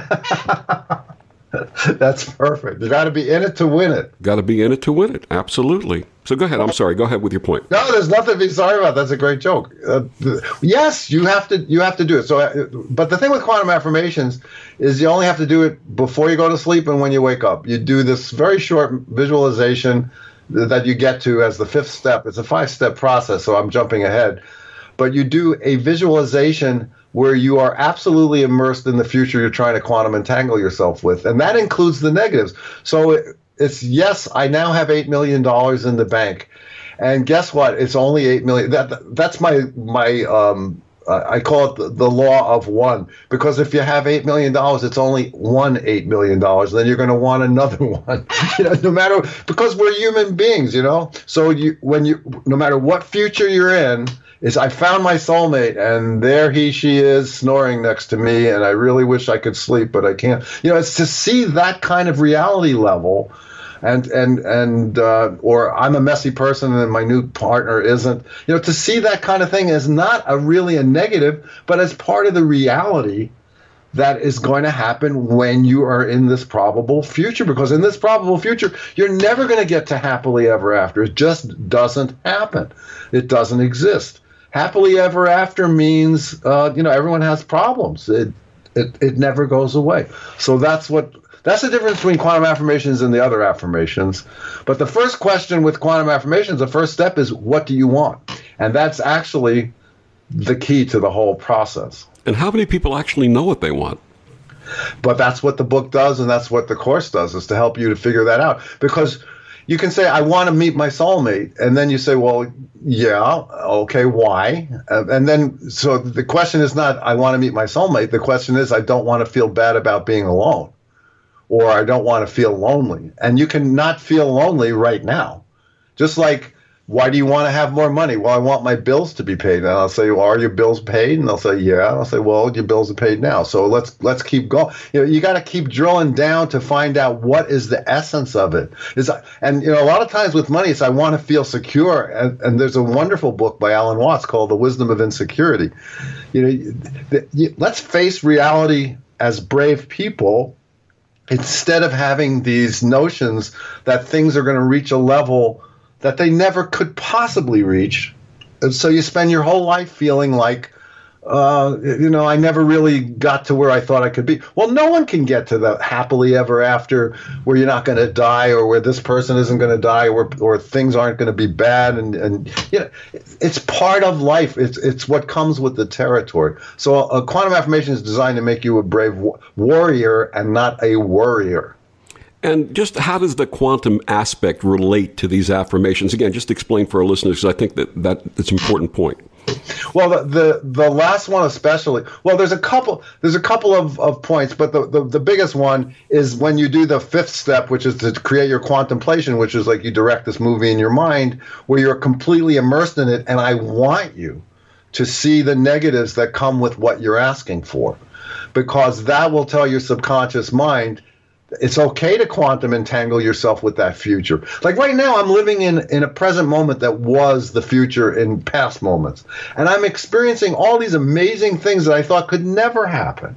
S2: That's perfect. You got to be in it to win it.
S1: Got to be in it to win it. Absolutely. So go ahead. I'm sorry. Go ahead with your point.
S2: No, there's nothing to be sorry about. That's a great joke. Uh, yes, you have to. You have to do it. So, uh, but the thing with quantum affirmations is you only have to do it before you go to sleep and when you wake up. You do this very short visualization that you get to as the fifth step. It's a five-step process, so I'm jumping ahead. But you do a visualization where you are absolutely immersed in the future you're trying to quantum entangle yourself with. And that includes the negatives. So it, it's, yes, I now have eight million dollars in the bank. And guess what? It's only eight million dollars. That, that's my, my um, uh, I call it the, the law of one. Because if you have eight million dollars, it's only one eight million dollars. Then you're going to want another one. You know, no matter, because we're human beings, you know. So you, when you, no matter what future you're in, is I found my soulmate, and there he, she is snoring next to me, and I really wish I could sleep, but I can't. You know, it's to see that kind of reality level, and and and uh, or I'm a messy person and my new partner isn't. You know, to see that kind of thing is not a really a negative, but as part of the reality that is going to happen when you are in this probable future. Because in this probable future, you're never going to get to happily ever after. It just doesn't happen. It doesn't exist. Happily ever after means, uh, you know, everyone has problems. It, it it never goes away. So that's what that's the difference between quantum affirmations and the other affirmations. But the first question with quantum affirmations, the first step is, what do you want? And that's actually the key to the whole process.
S1: And how many people actually know what they want?
S2: But that's what the book does, and that's what the course does, is to help you to figure that out. Because you can say, I want to meet my soulmate. And then you say, well, yeah, okay, why? Uh, and then, so the question is not, I want to meet my soulmate. The question is, I don't want to feel bad about being alone. Or I don't want to feel lonely. And you can not feel lonely right now. Just like, why do you want to have more money? Well, I want my bills to be paid. And I'll say, well, are your bills paid? And they'll say, yeah. And I'll say, well, your bills are paid now. So let's let's keep going. You know, you got to keep drilling down to find out what is the essence of it. Is and you know, a lot of times with money, it's I want to feel secure. And, and there's a wonderful book by Alan Watts called The Wisdom of Insecurity. You know, the, you, let's face reality as brave people, instead of having these notions that things are going to reach a level that they never could possibly reach. And so you spend your whole life feeling like uh, you know, I never really got to where I thought I could be. Well, no one can get to the happily ever after where you're not going to die, or where this person isn't going to die, or or things aren't going to be bad. And, and you know, it's part of life. It's it's what comes with the territory. So a quantum affirmation is designed to make you a brave wa- warrior and not a worrier.
S1: And just how does the quantum aspect relate to these affirmations? Again, just explain for our listeners, because I think that, that that's an important point.
S2: Well, the, the the last one especially. Well, there's a couple. There's a couple of, of points, but the, the the biggest one is when you do the fifth step, which is to create your quantumplation, which is like you direct this movie in your mind, where you're completely immersed in it. And I want you to see the negatives that come with what you're asking for, because that will tell your subconscious mind it's okay to quantum entangle yourself with that future. Like right now, I'm living in, in a present moment that was the future in past moments. And I'm experiencing all these amazing things that I thought could never happen.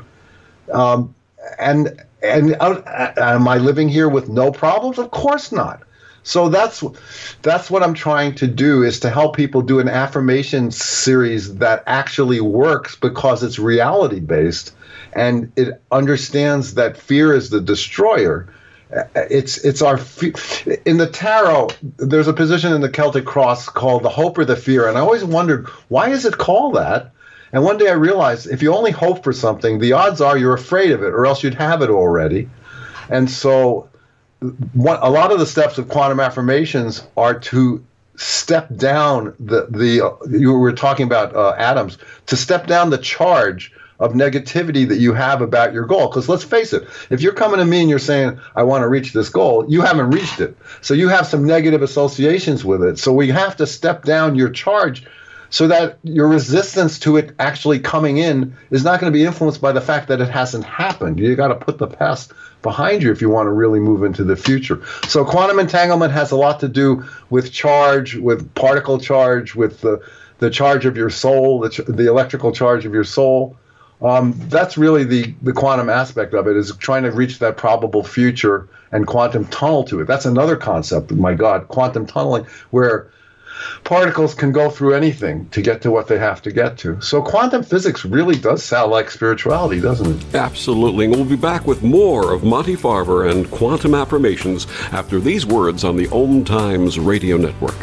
S2: Um, and and uh, am I living here with no problems? Of course not. So that's that's what I'm trying to do, is to help people do an affirmation series that actually works because it's reality-based. And it understands that fear is the destroyer. It's it's our fe- in the tarot. There's a position in the Celtic cross called the hope or the fear, and I always wondered, why is it called that? And one day I realized, if you only hope for something, the odds are you're afraid of it, or else you'd have it already. And so, what, a lot of the steps of quantum affirmations are to step down the the. You were talking about uh, atoms, to step down the charge of negativity that you have about your goal. Because let's face it, if you're coming to me and you're saying, I want to reach this goal, you haven't reached it. So you have some negative associations with it. So we have to step down your charge so that your resistance to it actually coming in is not going to be influenced by the fact that it hasn't happened. You got to put the past behind you if you want to really move into the future. So quantum entanglement has a lot to do with charge, with particle charge, with the, the charge of your soul, the, ch- the electrical charge of your soul. Um, that's really the, the quantum aspect of it, is trying to reach that probable future and quantum tunnel to it. That's another concept, my God, quantum tunneling, where particles can go through anything to get to what they have to get to. So quantum physics really does sound like spirituality, doesn't it?
S1: Absolutely. And we'll be back with more of Monty Farber and quantum affirmations after these words on the Om Times Radio Network.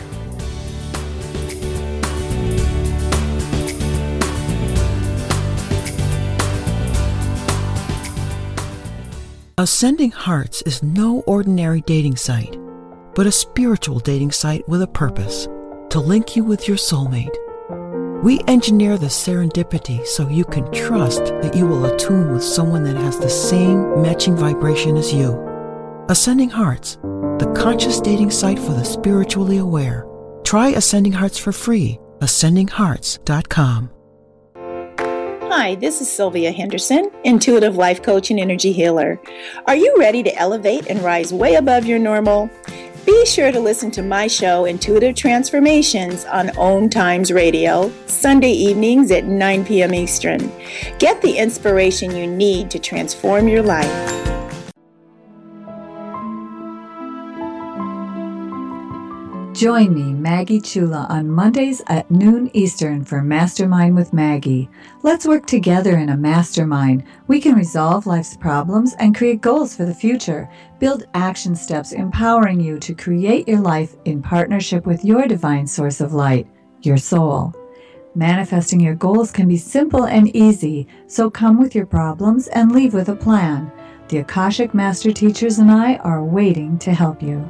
S14: Ascending Hearts is no ordinary dating site, but a spiritual dating site with a purpose, to link you with your soulmate. We engineer the serendipity so you can trust that you will attune with someone that has the same matching vibration as you. Ascending Hearts, the conscious dating site for the spiritually aware. Try Ascending Hearts for free, ascending hearts dot com.
S15: Hi, this is Sylvia Henderson, intuitive life coach and energy healer. Are you ready to elevate and rise way above your normal? Be sure to listen to my show, Intuitive Transformations, on Om Times Radio, Sunday evenings at nine p.m. Eastern. Get the inspiration you need to transform your life.
S16: Join me, Maggie Chula, on Mondays at noon Eastern for Mastermind with Maggie. Let's work together in a mastermind. We can resolve life's problems and create goals for the future. Build action steps empowering you to create your life in partnership with your divine source of light, your soul. Manifesting your goals can be simple and easy, so come with your problems and leave with a plan. The Akashic Master Teachers and I are waiting to help you.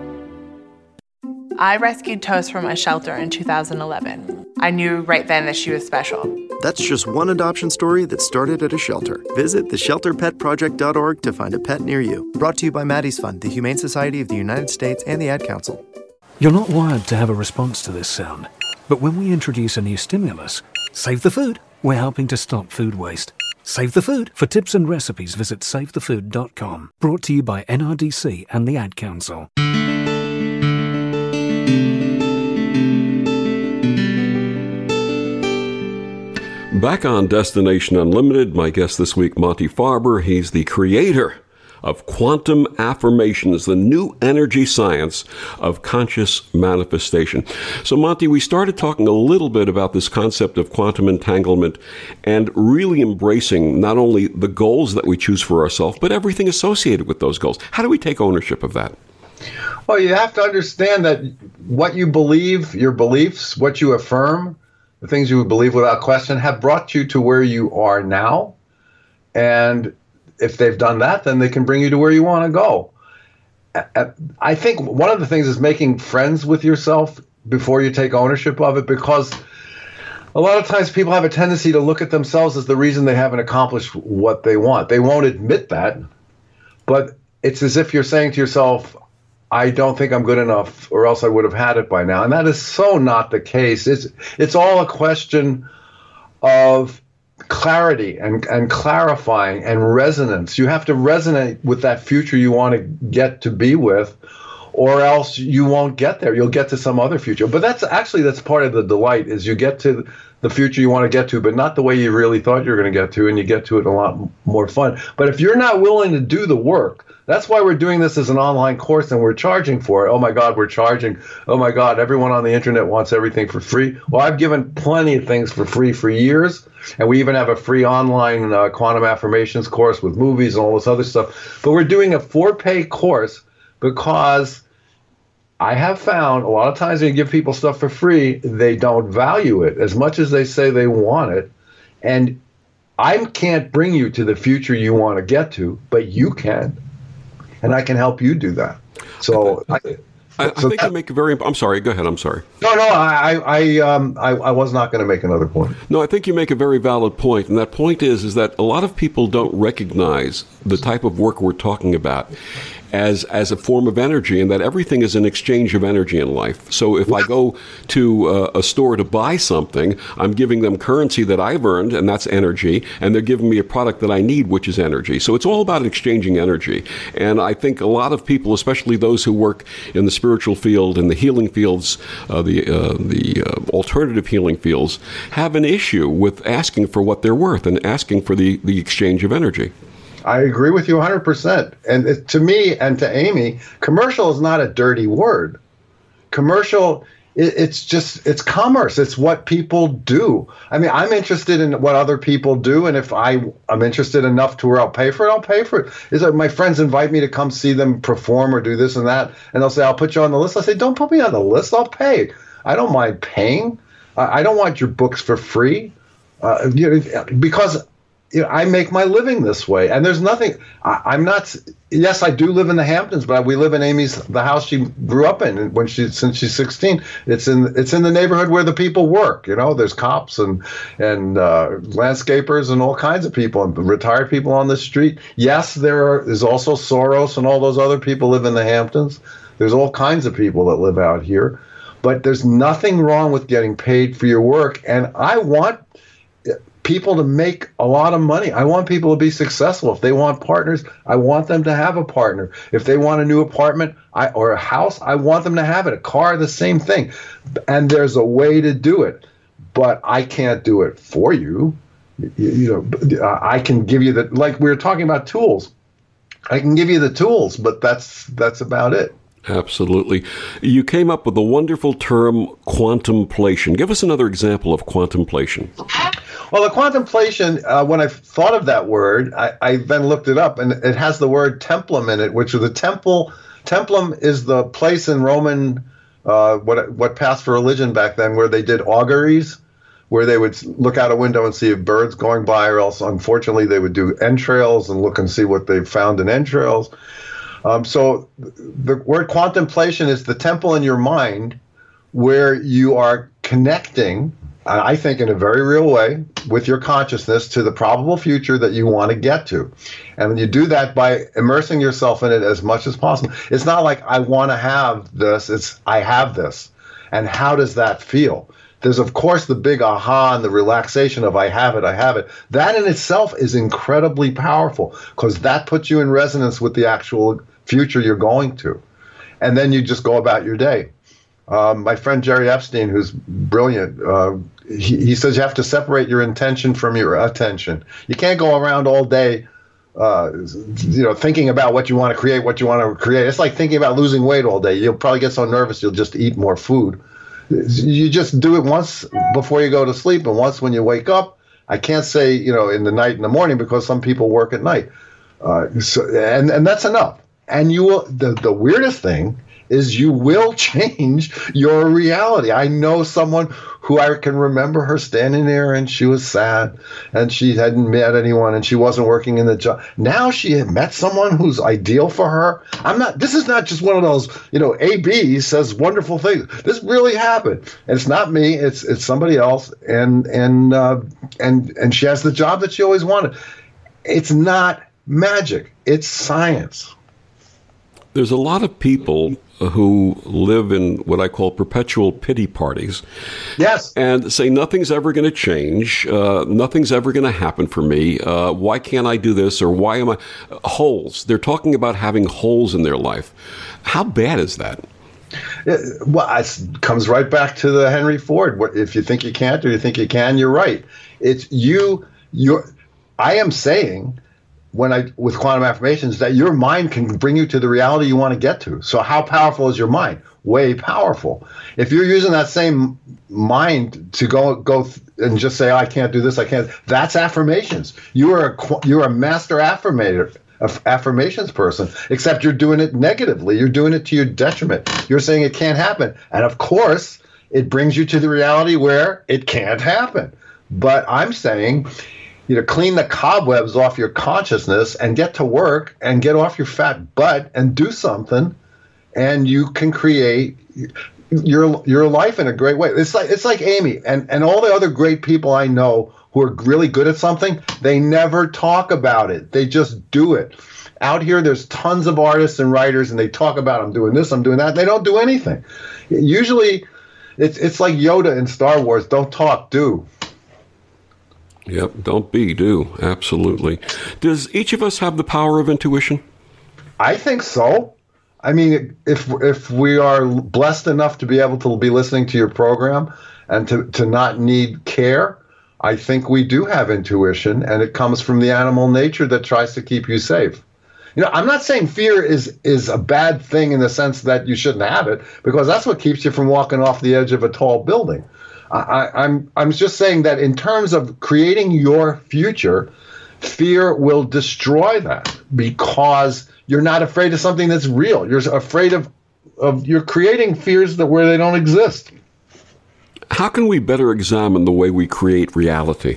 S17: I rescued Toast from a shelter in two thousand eleven. I knew right then that she was special.
S18: That's just one adoption story that started at a shelter. Visit the shelter pet project dot org to find a pet near you. Brought to you by Maddie's Fund, the Humane Society of the United States, and the Ad Council.
S19: You're not wired to have a response to this sound, but when we introduce a new stimulus, Save the Food, we're helping to stop food waste. Save the Food. For tips and recipes, visit save the food dot com. Brought to you by N R D C and the Ad Council.
S1: Back on Destination Unlimited, my guest this week, Monty Farber. He's the creator of Quantum Affirmations, the new energy science of conscious manifestation. So, Monty, we started talking a little bit about this concept of quantum entanglement and really embracing not only the goals that we choose for ourselves, but everything associated with those goals. How do we take ownership of that?
S2: Well, you have to understand that what you believe, your beliefs, what you affirm, the things you believe without question, have brought you to where you are now. And if they've done that, then they can bring you to where you want to go. I think one of the things is making friends with yourself before you take ownership of it, because a lot of times people have a tendency to look at themselves as the reason they haven't accomplished what they want. They won't admit that, but it's as if you're saying to yourself, I don't think I'm good enough, or else I would have had it by now. And that is so not the case. It's it's all a question of clarity and, and clarifying and resonance. You have to resonate with that future you want to get to be with, or else you won't get there. You'll get to some other future. But that's actually, that's part of the delight, is you get to the future you want to get to, but not the way you really thought you were going to get to, and you get to it a lot more fun. But if you're not willing to do the work, that's why we're doing this as an online course and we're charging for it. Oh my God, we're charging. Oh my God, everyone on the internet wants everything for free. Well, I've given plenty of things for free for years. And we even have a free online uh, quantum affirmations course with movies and all this other stuff. But we're doing a four-pay course because I have found a lot of times when you give people stuff for free, they don't value it as much as they say they want it. And I can't bring you to the future you want to get to, but you can. And I can help you do that. So I,
S1: I, I
S2: so
S1: think
S2: that,
S1: you make a very, I'm sorry, go ahead, I'm sorry.
S2: No, no, I, I, um, I, I was not going to make another point.
S1: No, I think you make a very valid point, and that point is, is that a lot of people don't recognize the type of work we're talking about as as a form of energy, and that everything is an exchange of energy in life. So if I go to uh, a store to buy something, I'm giving them currency that I've earned, and that's energy, and they're giving me a product that I need, which is energy. So it's all about exchanging energy. And I think a lot of people, especially those who work in the spiritual field and the healing fields, uh, the uh, the uh, alternative healing fields, have an issue with asking for what they're worth and asking for the, the exchange of energy.
S2: I agree with you one hundred percent. And it, to me and to Amy, commercial is not a dirty word. Commercial, it, it's just, it's commerce. It's what people do. I mean, I'm interested in what other people do. And if I, I'm interested enough to where I'll pay for it, I'll pay for it. Is that my friends invite me to come see them perform or do this and that. And they'll say, I'll put you on the list. I say, don't put me on the list. I'll pay. I don't mind paying. I, I don't want your books for free. Uh, you know, because You know, I make my living this way, and there's nothing. I, I'm not. Yes, I do live in the Hamptons, but we live in Amy's the house she grew up in when she since she's sixteen. It's in it's in the neighborhood where the people work. You know, there's cops and and uh, landscapers and all kinds of people and retired people on the street. Yes, there are, is also Soros and all those other people live in the Hamptons. There's all kinds of people that live out here, but there's nothing wrong with getting paid for your work, and I want people to make a lot of money. I want people to be successful. If they want partners, I want them to have a partner. If they want a new apartment I, or a house, I want them to have it. A car, the same thing. And there's a way to do it, but I can't do it for you. You, you know, I can give you the, like we were talking about tools. I can give you the tools, but that's that's about it.
S1: Absolutely. You came up with the wonderful term quantumplation. Give us another example of quantumplation.
S2: Well, the quantumplation, uh, when I thought of that word, I, I then looked it up, and it has the word templum in it, which is the temple. Templum is the place in Roman, uh, what what passed for religion back then, where they did auguries, where they would look out a window and see if birds going by, or else, unfortunately, they would do entrails and look and see what they found in entrails. Um, so the word quantumplation is the temple in your mind where you are connecting, I think in a very real way, with your consciousness to the probable future that you want to get to. And you do that by immersing yourself in it as much as possible. It's not like I want to have this, it's I have this. And how does that feel? There's, of course, the big aha and the relaxation of I have it, I have it. That in itself is incredibly powerful because that puts you in resonance with the actual future you're going to. And then you just go about your day. Um, my friend Jerry Epstein, who's brilliant, uh, he, he says you have to separate your intention from your attention. You can't go around all day uh, you know, thinking about what you want to create, what you want to create. It's like thinking about losing weight all day. You'll probably get so nervous you'll just eat more food. You just do it once before you go to sleep and once when you wake up. I can't say, you know, in the night and the morning because some people work at night. Uh, so, and, and that's enough. And you will, the, the weirdest thing is you will change your reality. I know someone who I can remember her standing there and she was sad and she hadn't met anyone and she wasn't working in the job. Now she had met someone who's ideal for her. I'm not, this is not just one of those, you know, A B says wonderful things. This really happened. And it's not me, it's it's somebody else. And, and, uh, and, and she has the job that she always wanted. It's not magic, it's science.
S1: There's a lot of people who live in what I call perpetual pity parties.
S2: Yes.
S1: And say nothing's ever going to change. Uh, nothing's ever going to happen for me. Uh, why can't I do this? Or why am I... Holes. They're talking about having holes in their life. How bad is that?
S2: It, well, it comes right back to the Henry Ford. If you think you can't or you think you can, you're right. It's you... You're, I am saying... when I with quantum affirmations that your mind can bring you to the reality you want to get to. So how powerful is your mind? Way powerful. If you're using that same mind to go go and just say, oh, I can't do this, I can't, that's affirmations. You are a, you're a master affirmator, affirmations person, except you're doing it negatively. You're doing it to your detriment. You're saying it can't happen. And of course, it brings you to the reality where it can't happen. But I'm saying, you know, clean the cobwebs off your consciousness and get to work and get off your fat butt and do something, and you can create your your life in a great way. It's like it's like Amy and, and all the other great people I know who are really good at something. They never talk about it. They just do it. Out here, there's tons of artists and writers, and they talk about I'm doing this, I'm doing that. They don't do anything. Usually, it's it's like Yoda in Star Wars. Don't talk, do.
S1: Yep, don't be, do. Absolutely. Does each of us have the power of intuition?
S2: I think so. I mean, if if we are blessed enough to be able to be listening to your program and to, to not need care, I think we do have intuition, and it comes from the animal nature that tries to keep you safe. You know, I'm not saying fear is is a bad thing in the sense that you shouldn't have it, because that's what keeps you from walking off the edge of a tall building. I, I'm I'm just saying that in terms of creating your future, fear will destroy that because you're not afraid of something that's real. You're afraid of of you're creating fears that where they don't exist.
S1: How can we better examine the way we create reality?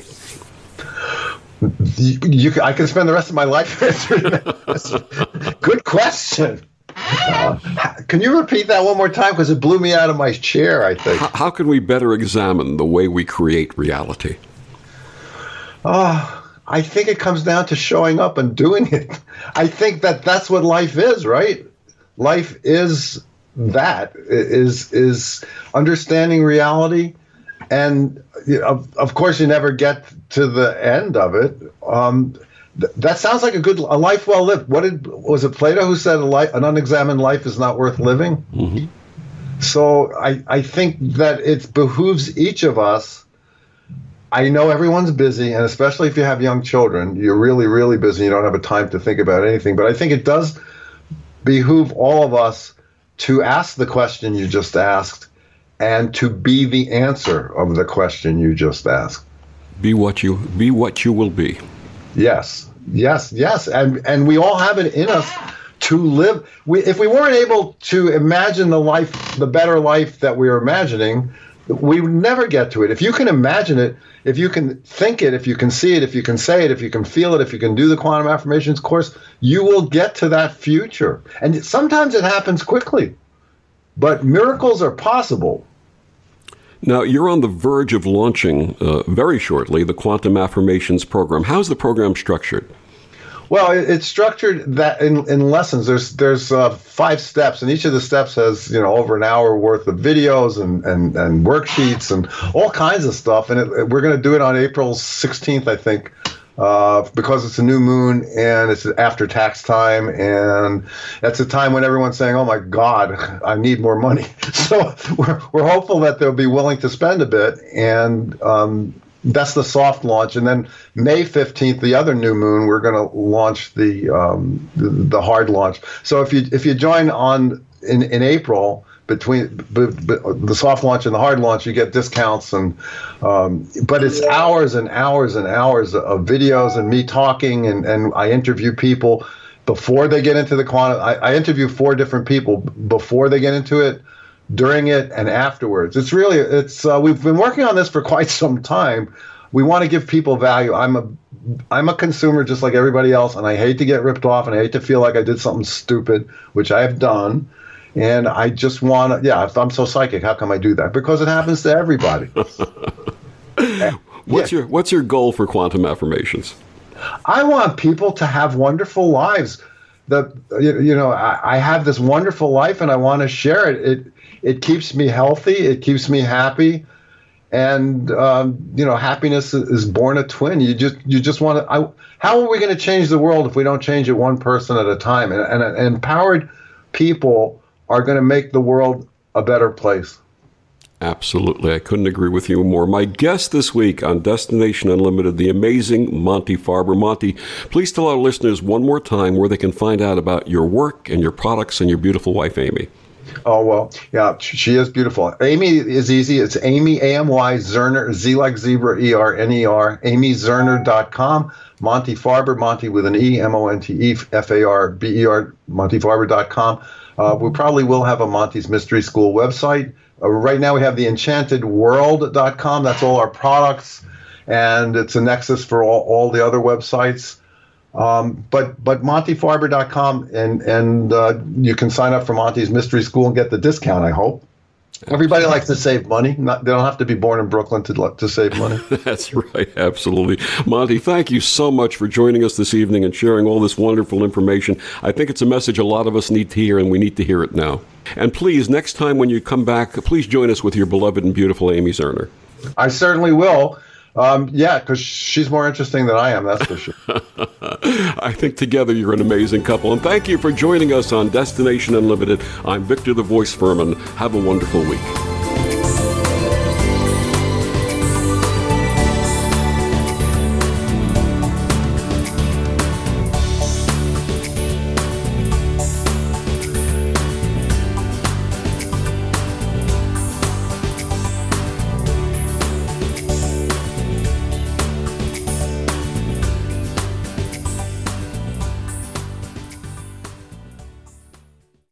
S2: You, you, I can spend the rest of my life answering that. Good question. Uh, can you repeat that one more time? Because it blew me out of my chair, I think.
S1: How, how can we better examine the way we create reality?
S2: Oh, I think it comes down to showing up and doing it. I think that that's what life is, right? Life is that, is, is understanding reality. And you know, of, of course, you never get to the end of it. Um, That sounds like a good a life well lived. What did was it Plato who said a life, an unexamined life is not worth living?
S1: Mm-hmm.
S2: So I, I think that it behooves each of us. I know everyone's busy, and especially if you have young children, you're really, really busy. You don't have a time to think about anything. But I think it does behoove all of us to ask the question you just asked and to be the answer of the question you just asked.
S1: Be what you be what you will be.
S2: Yes, yes, yes. And and we all have it in us to live. We, if we weren't able to imagine the life, the better life that we are imagining, we would never get to it. If you can imagine it, if you can think it, if you can see it, if you can say it, if you can feel it, if you can do the quantum affirmations course, you will get to that future. And sometimes it happens quickly, but miracles are possible.
S1: Now, you're on the verge of launching uh, very shortly the Quantum Affirmations program. How's the program structured?
S2: Well, it's structured that in, in lessons. There's there's uh, five steps, and each of the steps has you know over an hour worth of videos and, and, and worksheets and all kinds of stuff. And it, we're going to do it on April sixteenth, I think, uh, because it's a new moon and it's after tax time, and that's a time when everyone's saying, "Oh my God, I need more money." So we're we're hopeful that they'll be willing to spend a bit, and um, that's the soft launch. And then May fifteenth, the other new moon, we're going to launch the, um, the the hard launch. So if you if you join on in, in April, between b- b- the soft launch and the hard launch, you get discounts, and um, but it's hours and hours and hours of videos and me talking, and, and I interview people before they get into the quantum. I, I interview four different people before they get into it, during it, and afterwards. It's really it's uh, we've been working on this for quite some time. We want to give people value. I'm a I'm a consumer just like everybody else, and I hate to get ripped off, and I hate to feel like I did something stupid, which I have done. And I just want to, yeah, if I'm so psychic, how come I do that? Because it happens to everybody.
S1: What's yeah. your What's your goal for Quantum Affirmations?
S2: I want people to have wonderful lives. The you, you know, I, I have this wonderful life, and I want to share it. It it keeps me healthy. It keeps me happy. And um, you know, happiness is born a twin. You just you just want to. I, how are we going to change the world if we don't change it one person at a time? And, and, and empowered people are going to make the world a better place.
S1: Absolutely. I couldn't agree with you more. My guest this week on Destination Unlimited, the amazing Monty Farber. Monty, please tell our listeners one more time where they can find out about your work and your products and your beautiful wife, Amy.
S2: Oh, well, yeah, she is beautiful. Amy is easy. It's Amy, A M Y, Zerner, Z like zebra, E R N E R, amy zerner dot com. Monty Farber, Monty with an E, M O N T E, F A R B E R, monty farber dot com. Uh, we probably will have a Monty's Mystery School website. Uh, right now we have the enchanted world dot com. That's all our products, and it's a nexus for all, all the other websites. Um, but but monty farber dot com, and, and uh, you can sign up for Monty's Mystery School and get the discount, I hope. Everybody likes to save money. Not, they don't have to be born in Brooklyn to to save money.
S1: That's right. Absolutely. Monty, thank you so much for joining us this evening and sharing all this wonderful information. I think it's a message a lot of us need to hear, and we need to hear it now. And please, next time when you come back, please join us with your beloved and beautiful Amy Zerner.
S2: I certainly will. Um, yeah, because she's more interesting than I am, that's for sure.
S1: I think together you're an amazing couple. And thank you for joining us on Destination Unlimited. I'm Victor the Voice Furman. Have a wonderful week.